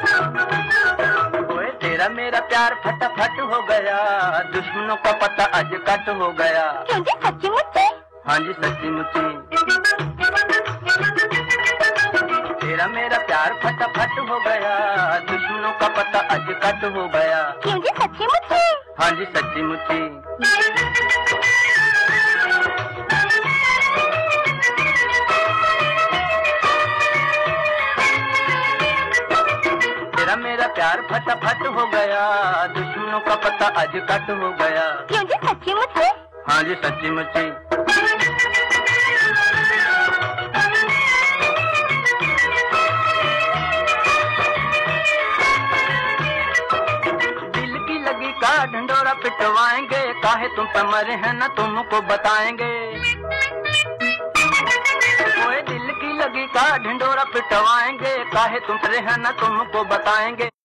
ओए तेरा मेरा प्यार फटाफट हो गया, दुश्मनों का पता आज कट हो गया। क्यों जी सच्ची मुच्ची? हाँ जी सच्ची मुच्ची। तेरा मेरा प्यार फटाफट हो गया, दुश्मनों का पता आज कट हो गया। क्यों जी सच्ची मुच्ची? हाँ जी सच्ची मुच्ची। तेरा मेरा प्यार फटाफट हो गया, दुश्मनों का पता आज कट हो गया। क्यों जी सच्ची मुच्ची? हाँ जी सच्ची मुच्ची। दिल की लगी का ढंडोरा पिटवाएंगे, काहे तुम पे मरे हैं ना तुमको बताएंगे। ओए दिल की लगी का ढंडोरा पिटवाएंगे, काहे तुम पे हैं ना तुमको बताएंगे।